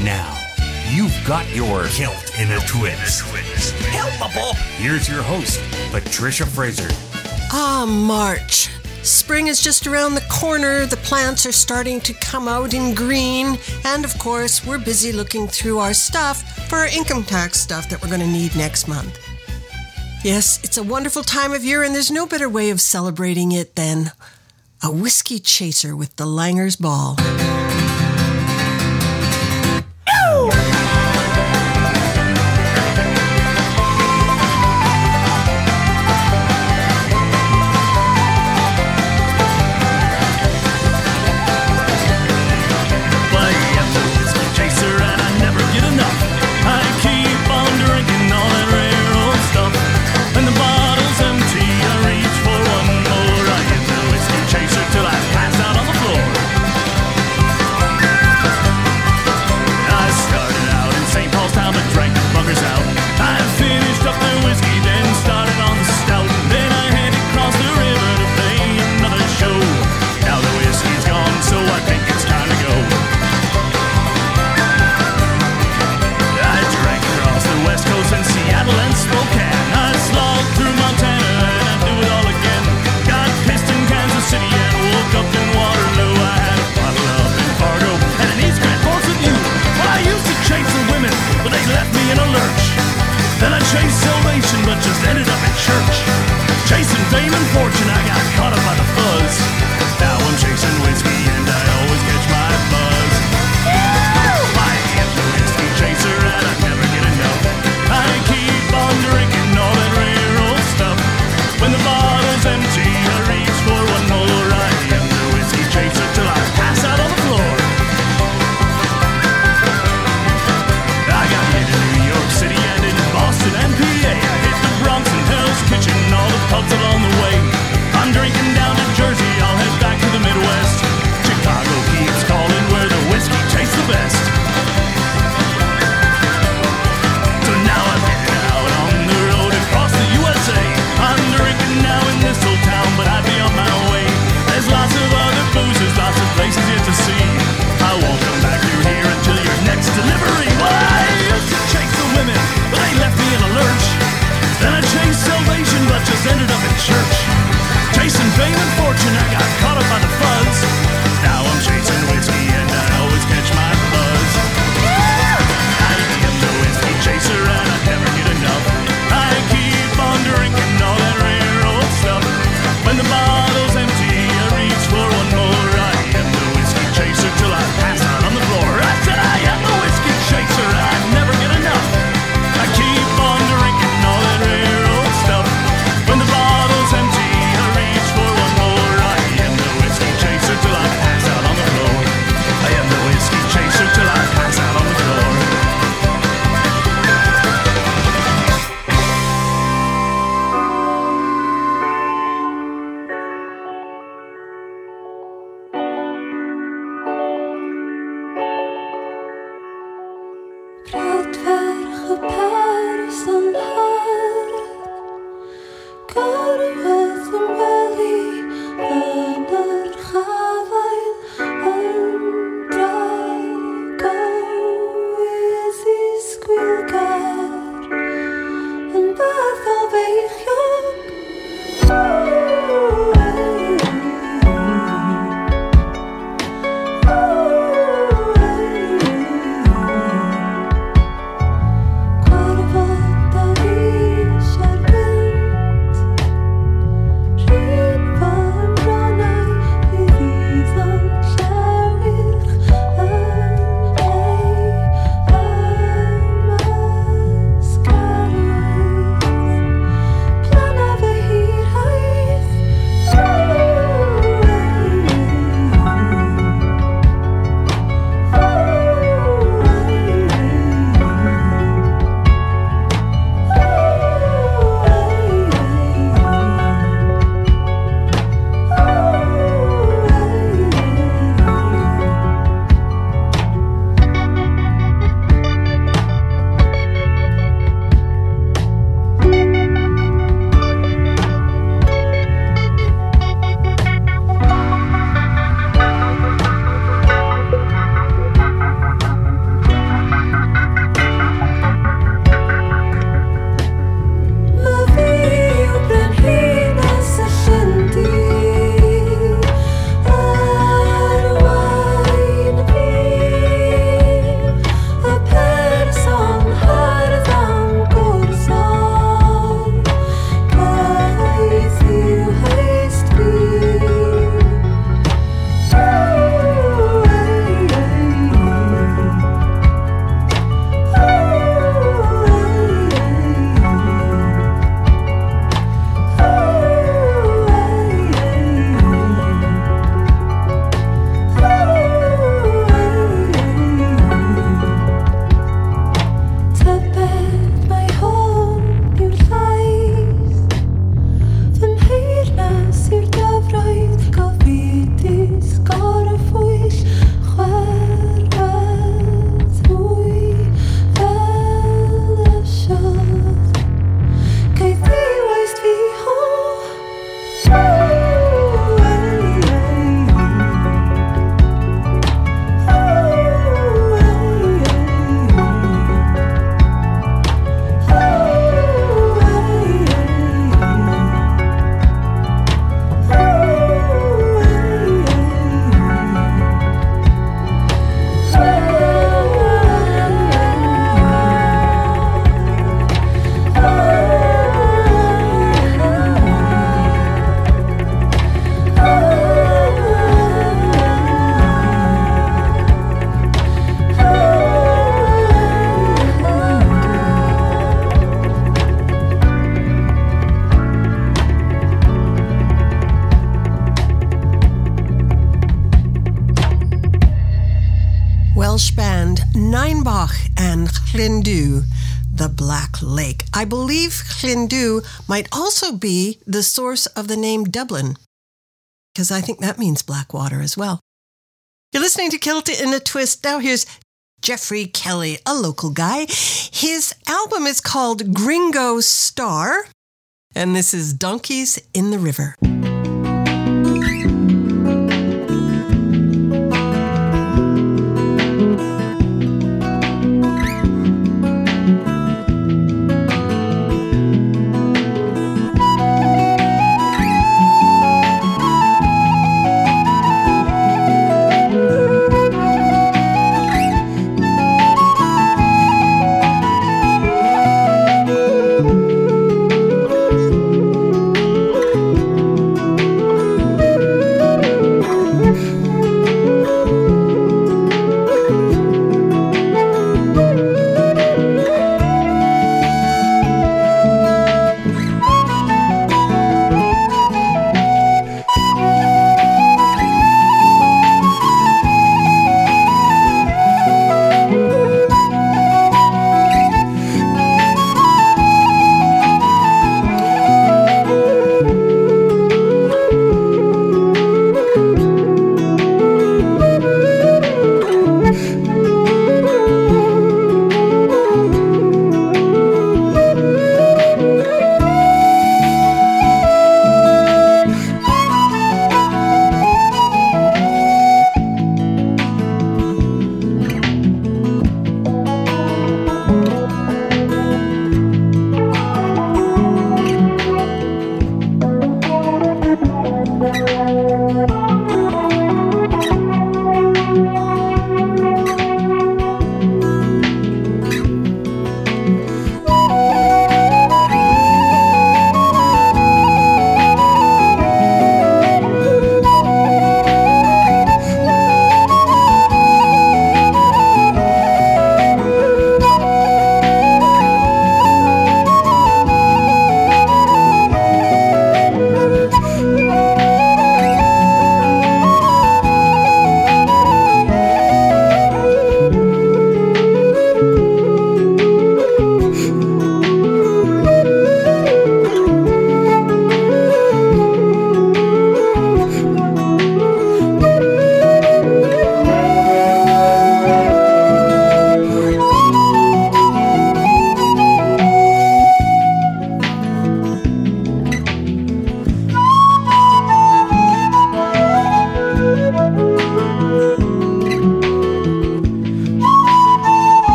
Now, you've got your Kilt in a Twist. Helpable. Here's your host, Patricia Fraser. March. Spring is just around the corner. The plants are starting to come out in green. And of course, we're busy looking through our stuff for our income tax stuff that we're going to need next month. Yes, it's a wonderful time of year, and there's no better way of celebrating it than a whiskey chaser with the Langer's Ball. Along the way, I'm drinking down to Jersey. I'll head back to the Midwest. Ninebach and Llyn-du, the Black Lake. I believe Llyn-du might also be the source of the name Dublin, because I think that means black water as well. You're listening to Kilt in a Twist. Now here's Jeffrey Kelly, a local guy. His album is called Gringo Star, and this is Donkeys in the River.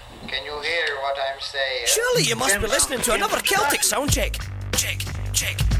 Surely you must be listening to another Celtic sound check. Check, check.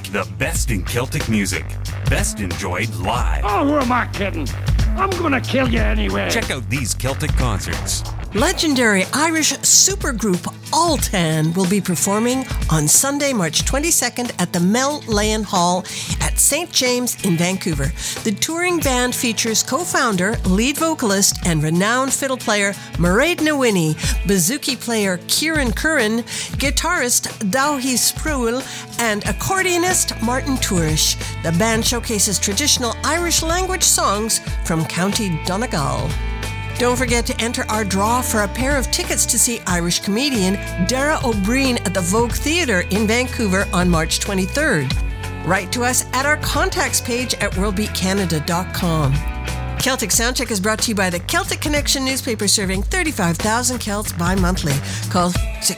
The best in Celtic music. Best enjoyed live. Oh, who am I kidding? I'm gonna kill you anyway. Check out these Celtic concerts. Legendary Irish supergroup Altan will be performing on Sunday, March 22nd at the Mel Lane Hall at St. James in Vancouver. The touring band features co-founder, lead vocalist, and renowned fiddle player Mairead Nawinny, bouzouki player Kieran Curran, guitarist Dowhy Spruill, and accordionist Martin Tourish. The band showcases traditional Irish language songs from County Donegal. Don't forget to enter our draw for a pair of tickets to see Irish comedian Dara O'Brien at the Vogue Theatre in Vancouver on March 23rd. Write to us at our contacts page at worldbeatcanada.com. Celtic Soundcheck is brought to you by the Celtic Connection newspaper serving 35,000 Celts bi-monthly. Call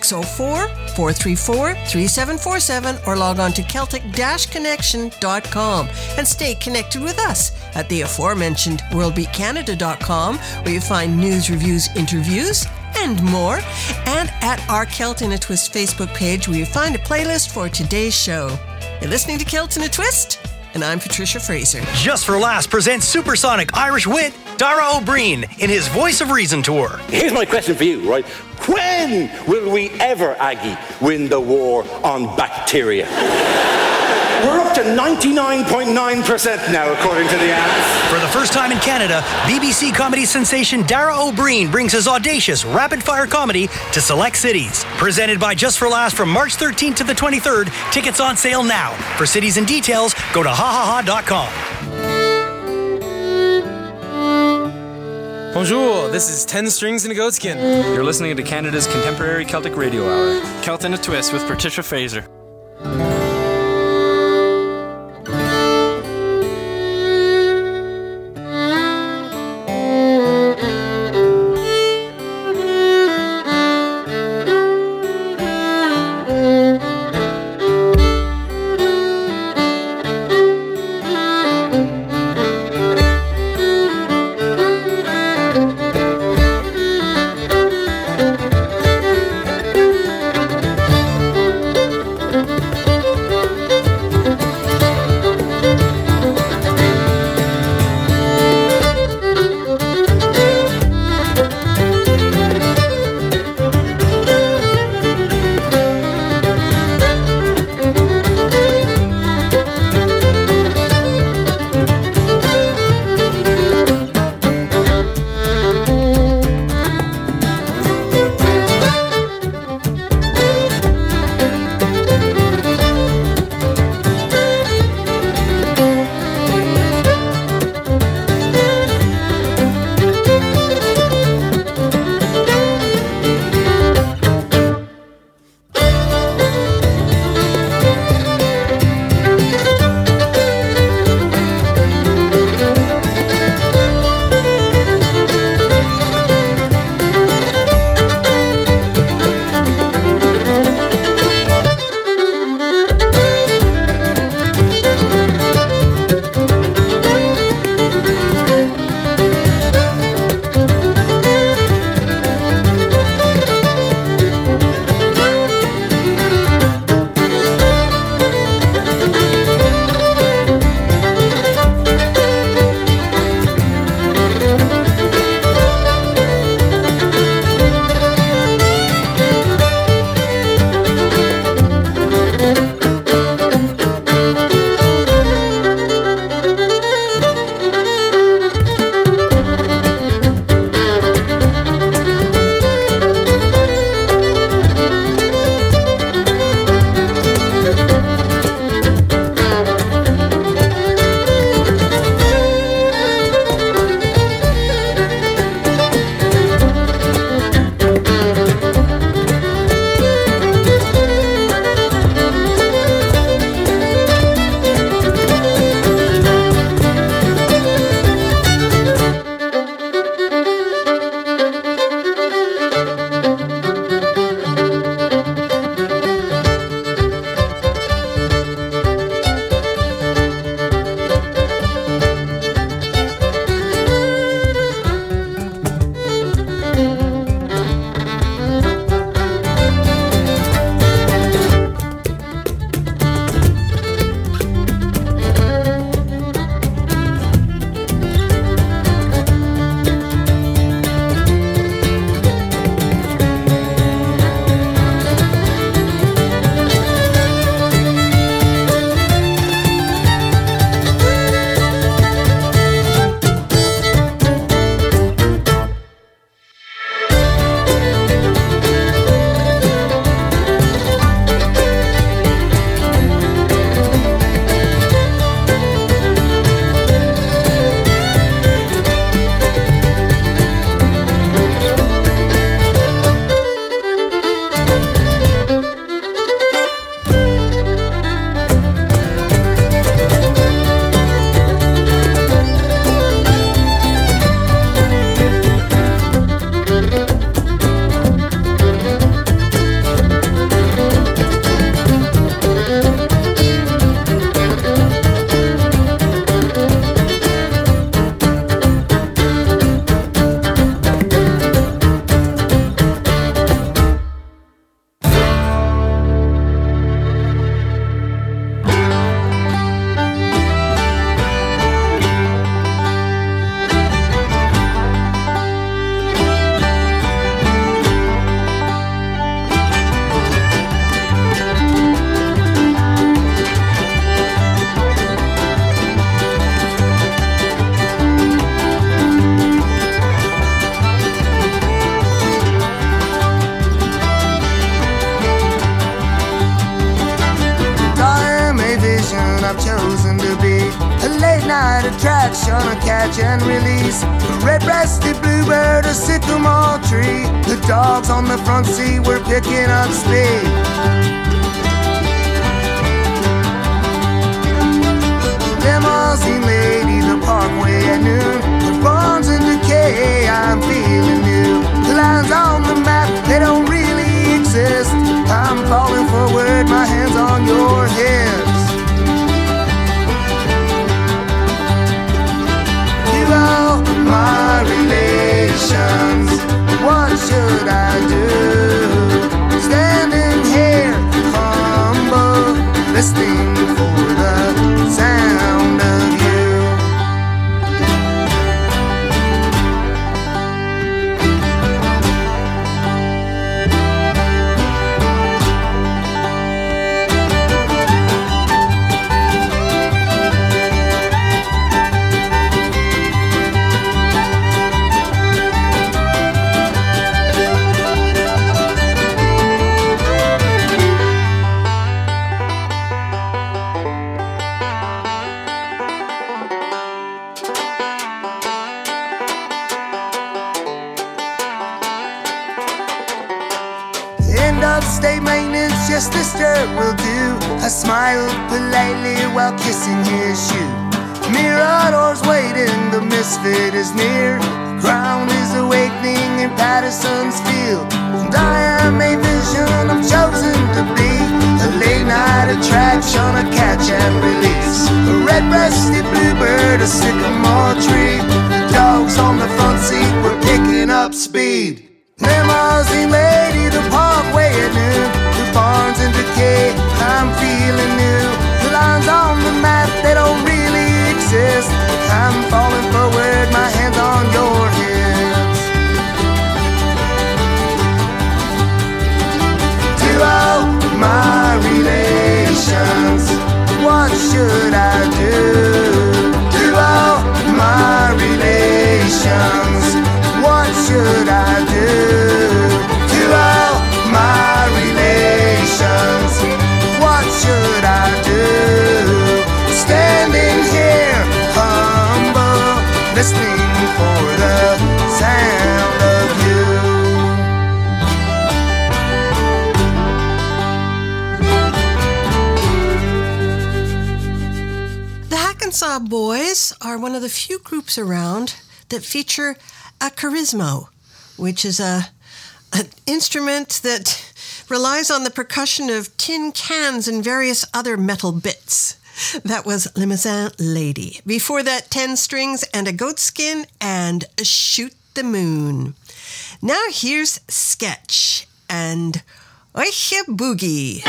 604-434-3747 or log on to Celtic-Connection.com and stay connected with us at the aforementioned worldbeatcanada.com, where you find news, reviews, interviews, and more, and at our Celt in a Twist Facebook page, where you find a playlist for today's show. You're listening to Celt in a Twist, and I'm Patricia Fraser. Just for Laughs presents supersonic Irish wit Dara O'Brien in his Voice of Reason tour. Here's my question for you, right? When will we ever, Aggie, win the war on bacteria? We're up to 99.9% now, according to the ads. For the first time in Canada, BBC comedy sensation Dara O'Brien brings his audacious rapid-fire comedy to select cities. Presented by Just for Laughs from March 13th to the 23rd. Tickets on sale now. For cities and details, go to hahaha.com. Bonjour, this is 10 Strings and a Goatskin. You're listening to Canada's contemporary Celtic radio hour. Celt in a Twist with Patricia Fraser. I've chosen to be a late night attraction, a catch and release. A red-breasted bluebird, a sycamore tree. The dogs on the front seat were picking up speed. Limousine lady, the parkway at noon. The barns in decay, I'm feeling new. The lines on the map, they don't really exist. I'm falling forward, my hands on your hips. To all my relations, what should I do? Standing here, humble, listening for the sound of you. State maintenance, just this dirt will do. I smiled politely while kissing his shoe. Mirador's waiting, the misfit is near. The ground is awakening in Patterson's field. And I am a vision, I'm chosen to be a late night attraction, a catch and release. A red-breasted bluebird, a sycamore tree. The dogs on the front seat were picking up speed. Limousine lady, the parkway at noon. The barns in decay, I'm feeling new. The lines on the map, they don't really exist. I'm falling forward, my hands on your hips. To all my relations, what should I do? To all my relations, what should I do? To all my relations, what should I do? Standing here, humble, listening for the sound of you. The Hackensaw Boys are one of the few groups around that feature a charismo, which is an instrument that relies on the percussion of tin cans and various other metal bits. That was Limousine Lady. Before that, 10 strings and a goat skin and Shoot the Moon. Now here's Sketch and Oiche Boogie.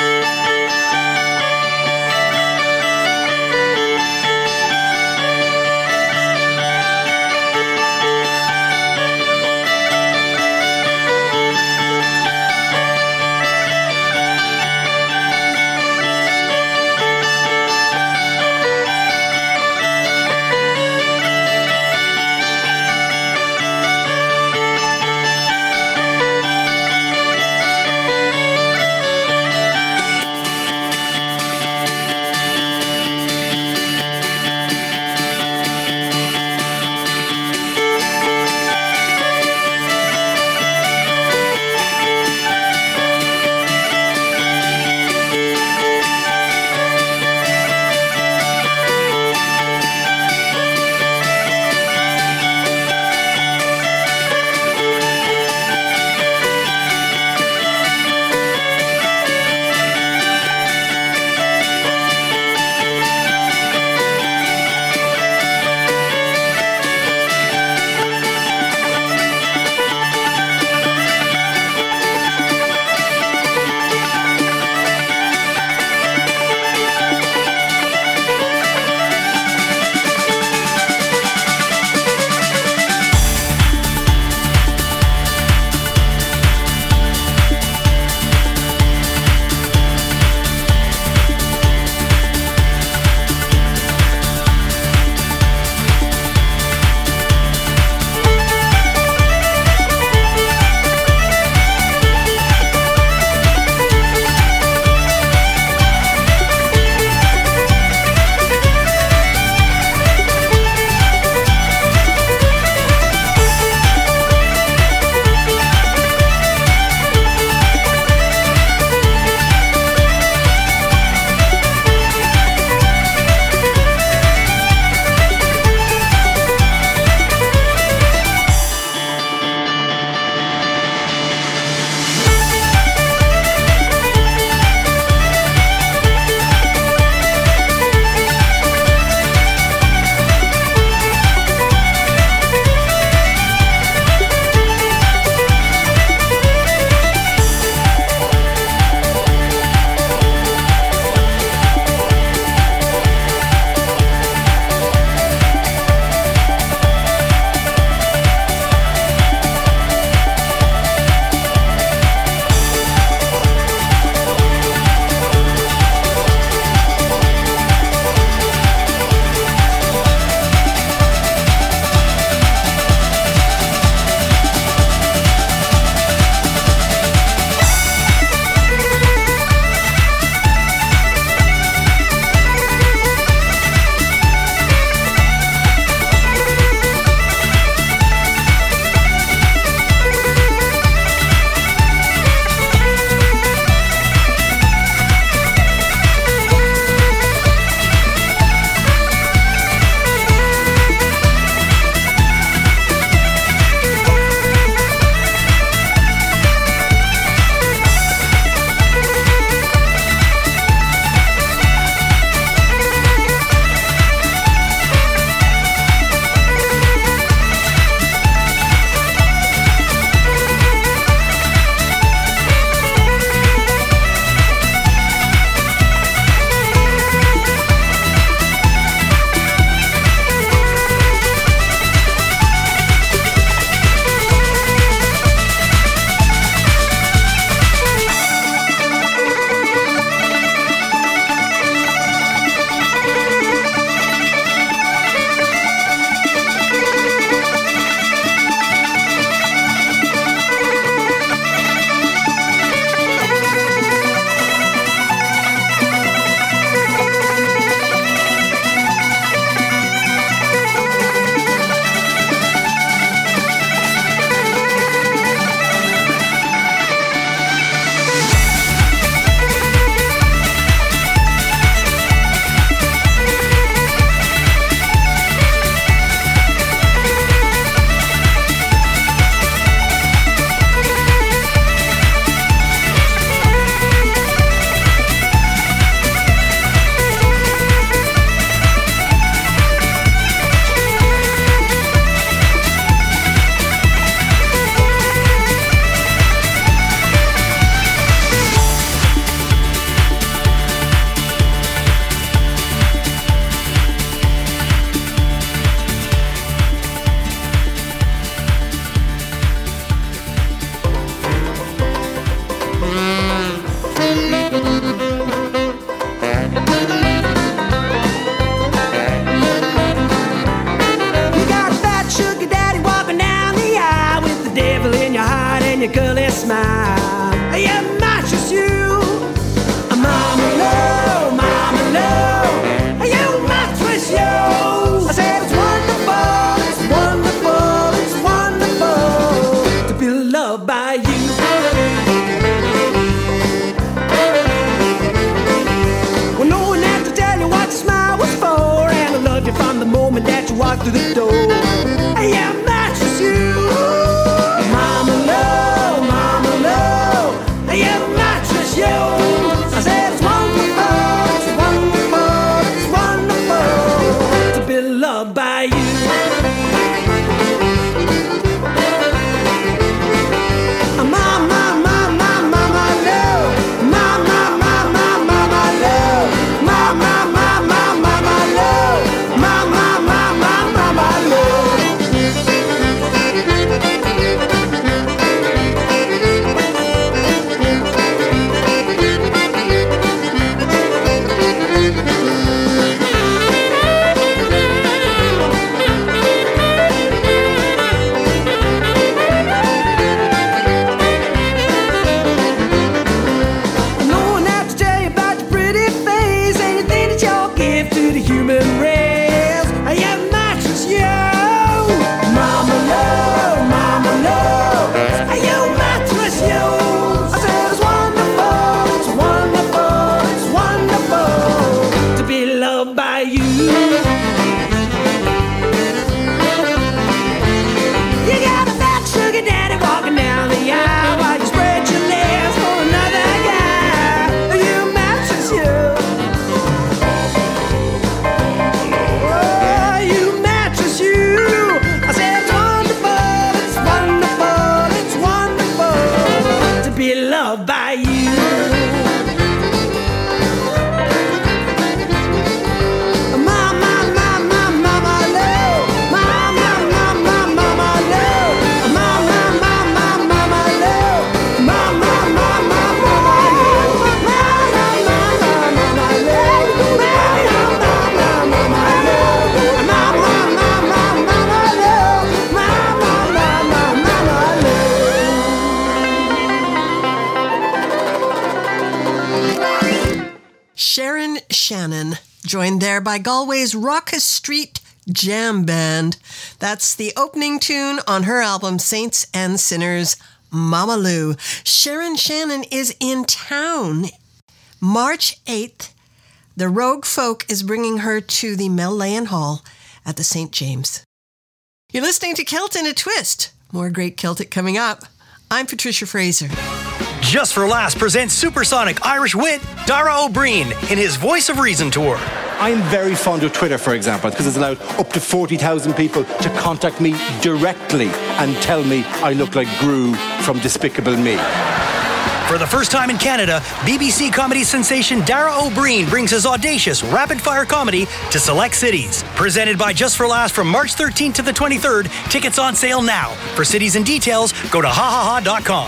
smile. Yeah, matches you. Mama love, you mattress you. I said it's wonderful, it's wonderful, it's wonderful to be loved by you. Well, no one had to tell you what the smile was for, and I loved you from the moment that you walked through the door. Yeah, mattress you. Mama love, yeah, mattress you. I said it's wonderful, it's wonderful, it's wonderful to be loved by you. Sharon Shannon, joined there by Galway's Raucous Street Jam Band. That's the opening tune on her album Saints and Sinners, Mama Lou. Sharon Shannon is in town. March 8th, the Rogue Folk is bringing her to the Mel Leyen Hall at the St. James. You're listening to Celt in a Twist. More great Celtic coming up. I'm Patricia Fraser. Just for Laughs presents supersonic Irish wit Dara O'Brien in his Voice of Reason tour. I'm very fond of Twitter, for example, because it's allowed up to 40,000 people to contact me directly and tell me I look like Gru from Despicable Me. For the first time in Canada, BBC comedy sensation Dara O'Brien brings his audacious rapid-fire comedy to select cities. Presented by Just for Laughs from March 13th to the 23rd. Tickets on sale now. For cities and details, go to hahaha.com.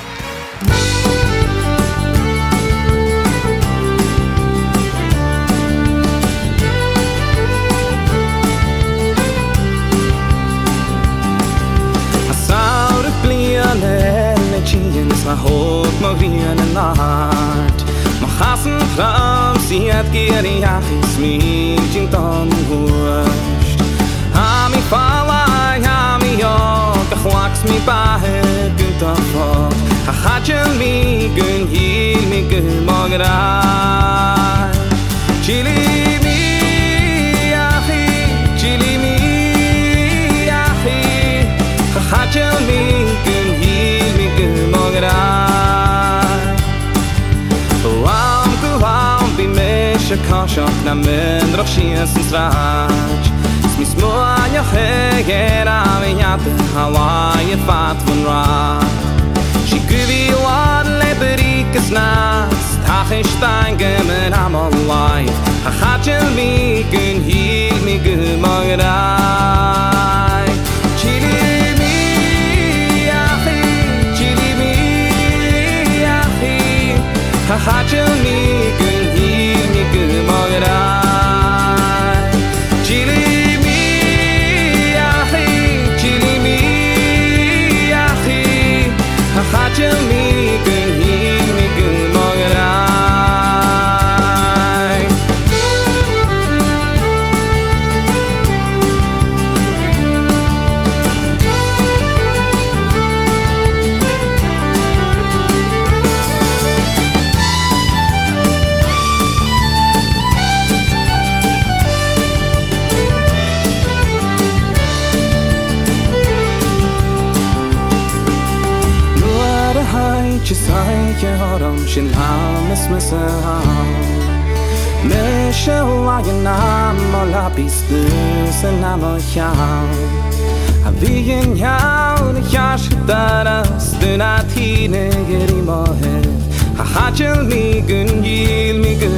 Ma hoop ma rien in the heart Ma chassen klam sie hat geri achis mit in tan hurst Ha mi fala ha mi yo the khwaks mi bahe gut afo Ha khajel mi gun hil mi gun magrai chili mi achi Ha khajel mi gun hil mi gun Kashak na men rokshies strach Smis moanya khegera vinyat Hawaii fat von ra She guvi one leberikes nas Tachish tangemen am alive Ha khajel mi gun hil mi gun magrai Chili mi achi Ha khajel mi gun Chili mi achi Ha khajel mi je horam shin hames mesah Meshawa yanam la piste senama chao Avigen yao ne yash taras dunatine gerimohe Hachel mi gun yil mi gun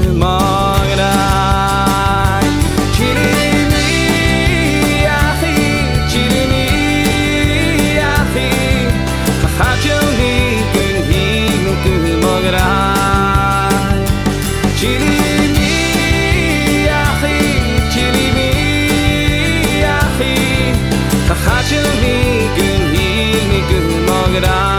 magrai Chilimi ahi chilimi ahi Hachel mi gun yil mi gun magrai Chilimi ahi chilimi ahi Hachel mi gun yil mi gun magrai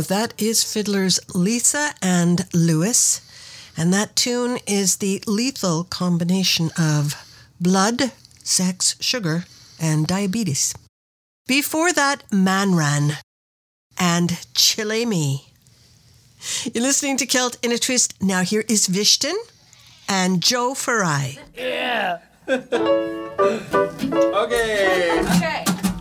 that is fiddlers Lisa and Lewis, and that tune is the lethal combination of blood, sex, sugar, and diabetes. Before that, Manran and Chile Me. You're listening to Celt in a Twist. Now here is Vishton and Joe Farai. Yeah. Okay.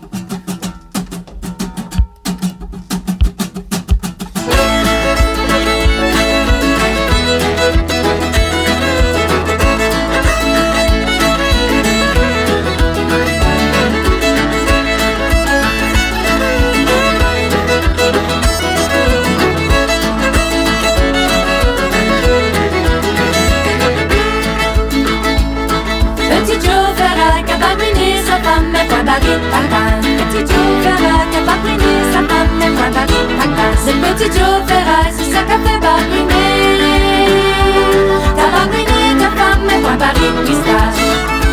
C'est petit Joe Ferraille, c'est ça qu'a fait bariner. T'as barbiné ta femme, mais point baril de pistache.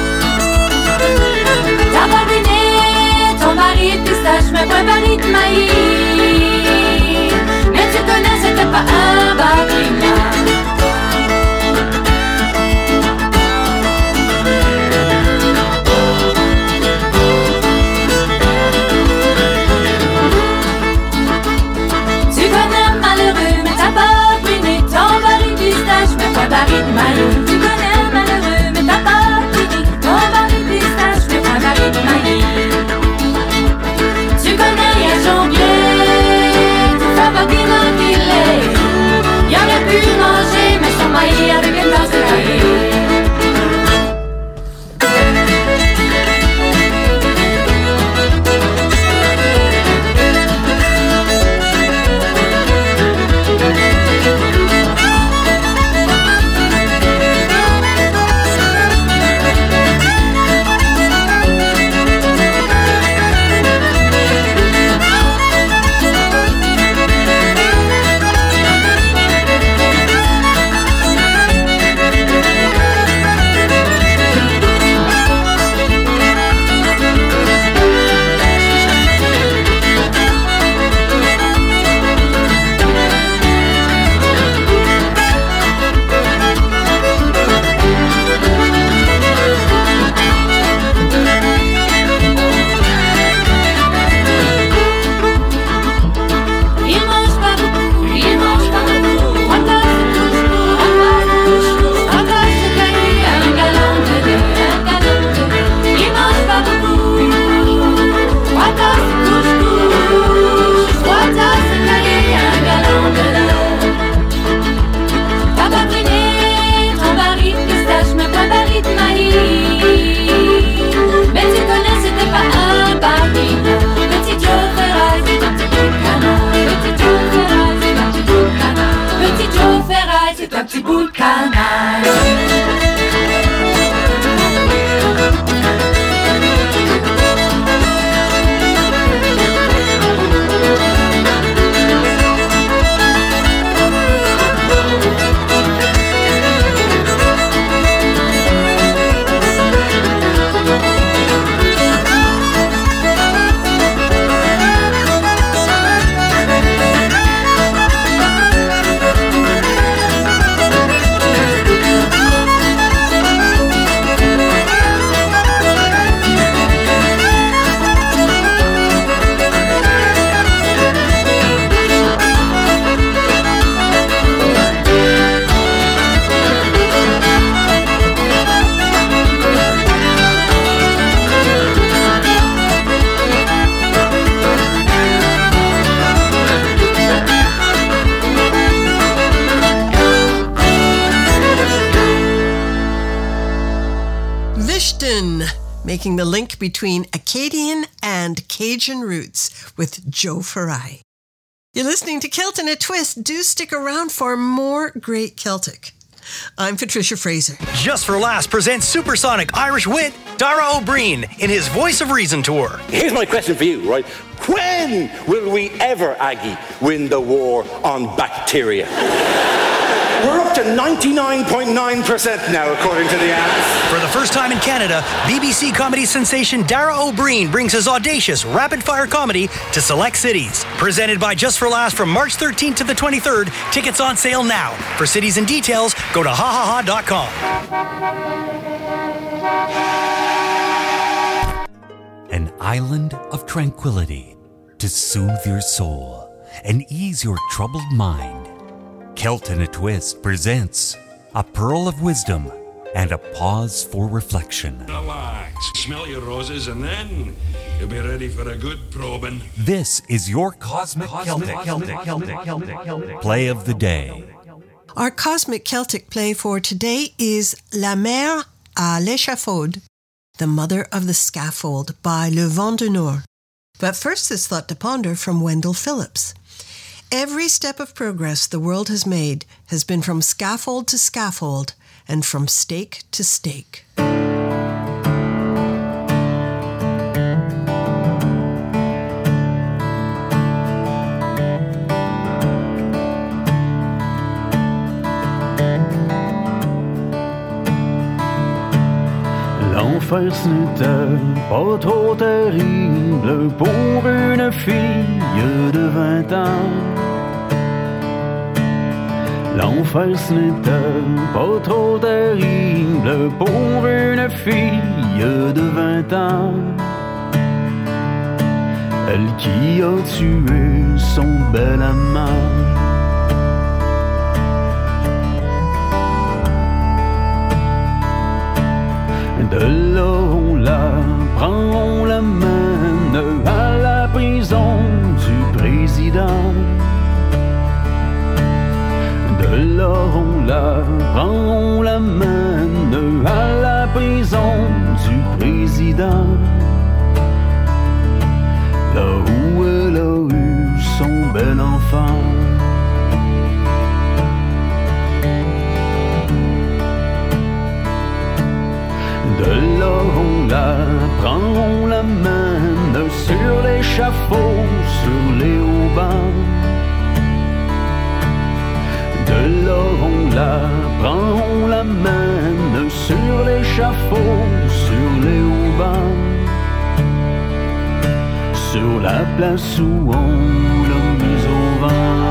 T'as barbiné ton mari de pistache, mais point baril de maïs. Mais tu connais, c'était pas un baril. Baril de maïs. Tu connais un malheureux, mais t'as pas fini. Ton baril de pistache, mais pas baril de maïs. Tu connais un jonglier, tu fais pas qu'il enfiler. Il aurait pu manger, mais son maïs avec une tasse de cahier. Making the link between Acadian and Cajun roots with Joe Farai. You're listening to Celt in a Twist. Do stick around for more great Celtic. I'm Patricia Fraser. Just for Laughs presents supersonic Irish wit Dara O'Brien in his Voice of Reason tour. Here's my question for you, right? When will we ever, Aggie, win the war on bacteria? We're up to 99.9% now, according to the ads. For the first time in Canada, BBC comedy sensation Dara O'Brien brings his audacious rapid-fire comedy to select cities. Presented by Just for Laughs from March 13th to the 23rd. Tickets on sale now. For cities and details, go to hahaha.com. An island of tranquility to soothe your soul and ease your troubled mind. Celt in a Twist presents a pearl of wisdom and a pause for reflection. Relax, smell your roses, and then you'll be ready for a good probing. This is your Cosmic Celtic play of the day. Our Cosmic Celtic play for today is La Mère à l'Échafaud, The Mother of the Scaffold by Le Vent du Nord. But first, this thought to ponder from Wendell Phillips. Every step of progress the world has made has been from scaffold to scaffold and from stake to stake. L'enfer ce n'était pas trop terrible pour une fille de 20 ans. L'enfer ce n'était pas trop terrible pour une fille de 20 ans. Elle qui a tué son bel amant. De là on la prend, on la mène à la prison du président. De là on la prend, on la mène à la prison du président. Là où elle a eu son bel enfant. De là on la prend, on la mène sur l'échafaud, sur les haubans. De là on la prend, on la mène sur l'échafaud, sur les haubans. Sur la place où on l'a mise au vent.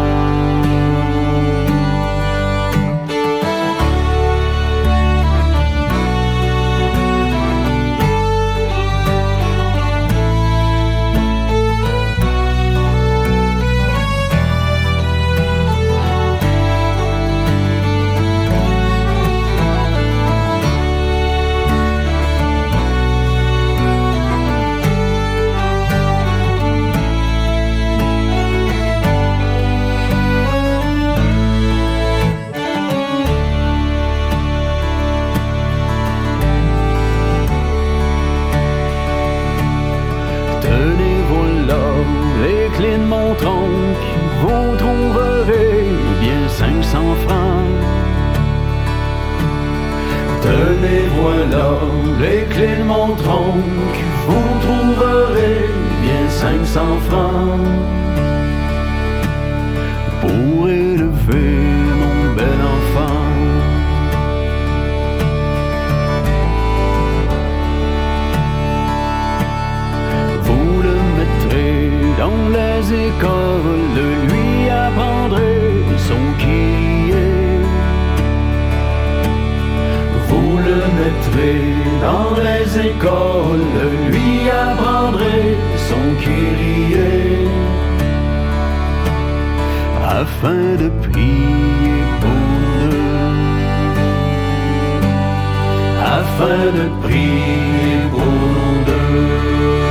Vous trouverez bien 500 francs. Tenez, voilà les clés de mon tronc. Vous trouverez bien 500 francs pour élever mon bel enfant. Vous le mettrez dans les écoles, lui apprendrez son kyrie. Vous le mettrez dans les écoles, lui apprendrez son kyrie. Afin de prier pour nous, afin de prier pour nous deux.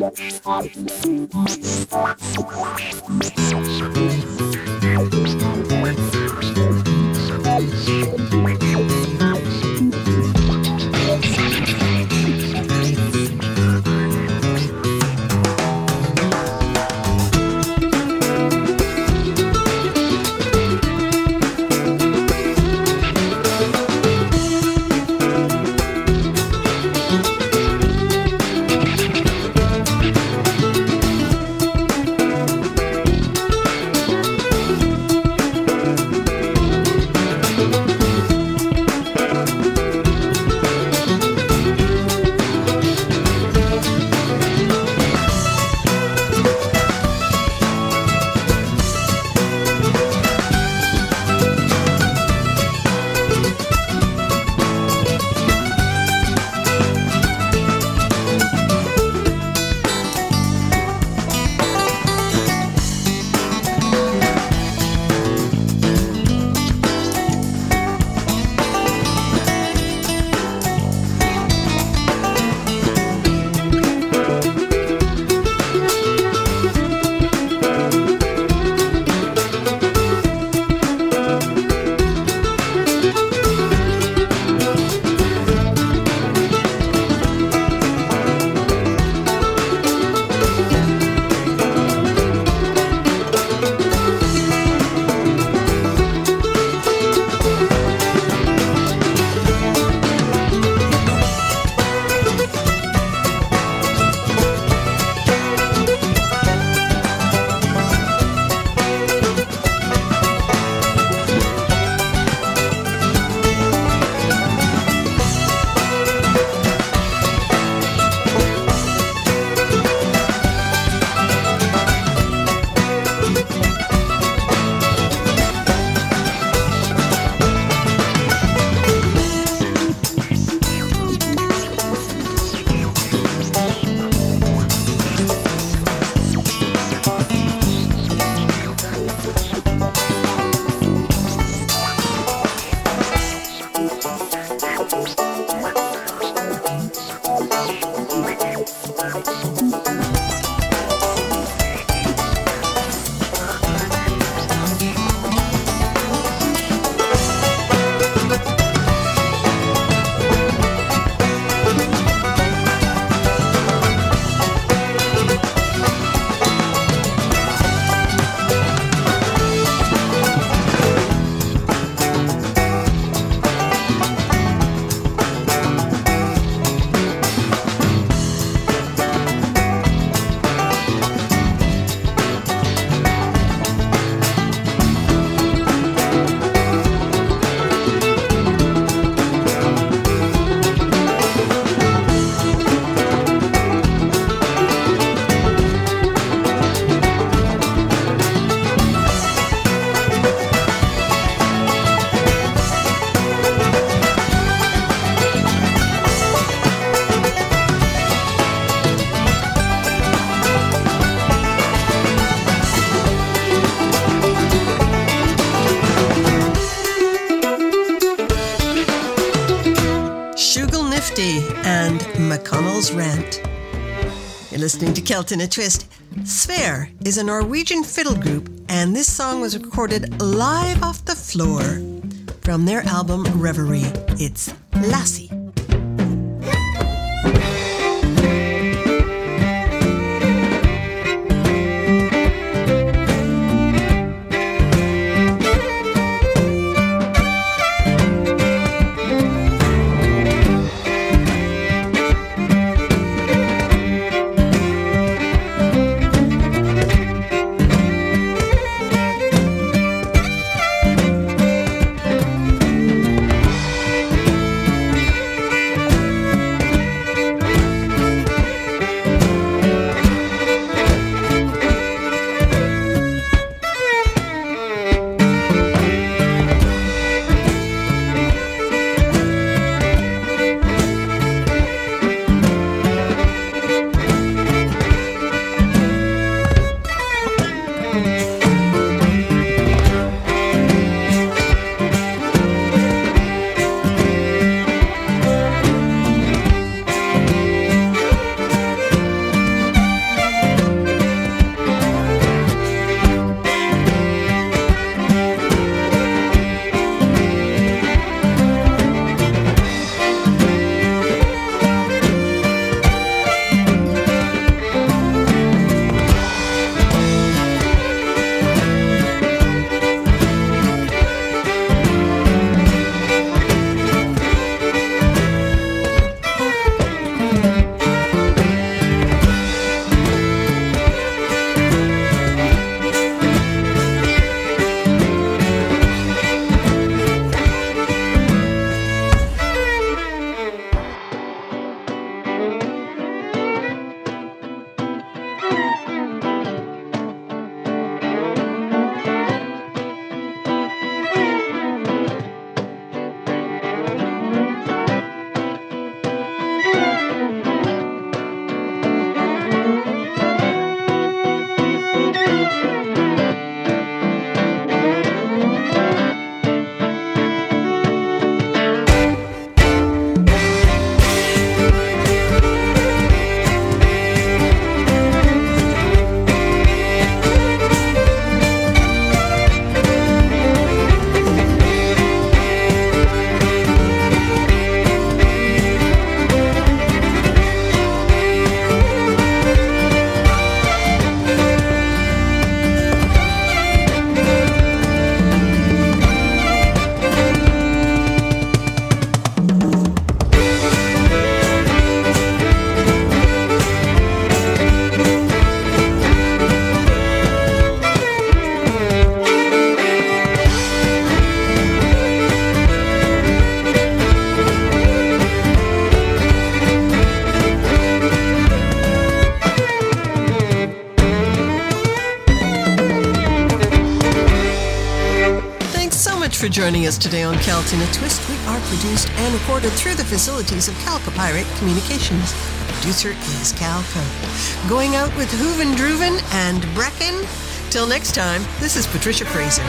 and McConnell's Rant. You're listening to Kelton a Twist. Sverre is a Norwegian fiddle group, and this song was recorded live off the floor from their album Reverie. It's Lassie. for joining us today on Celt in a Twist. We are produced and recorded through the facilities of Calcopyrite Communications. The producer is Cal Cote. Going out with Hooven Drooven and Brecken. Till next time, this is Patricia Fraser.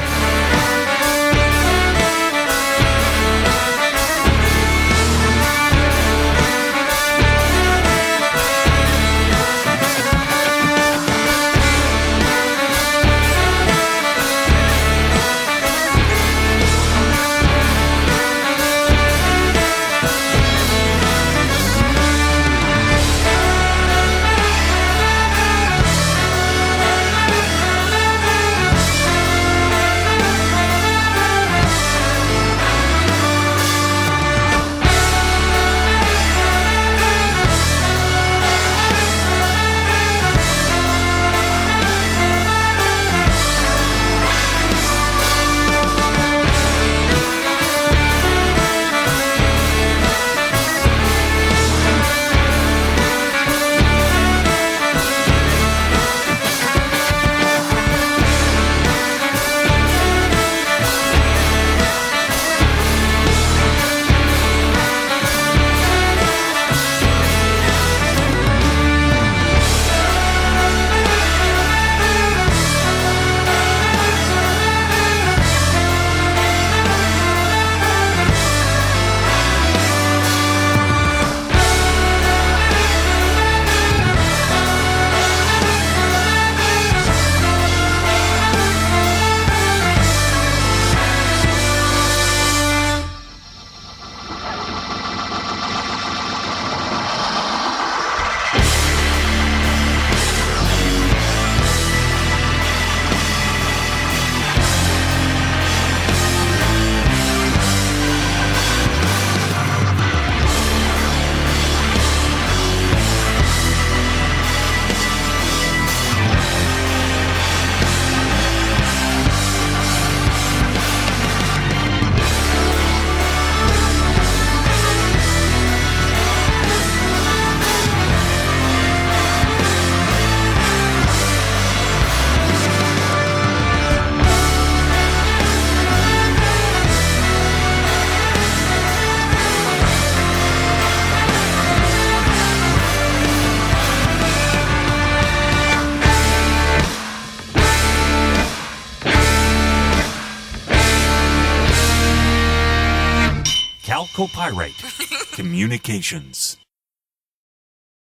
Calcopyrite Communications.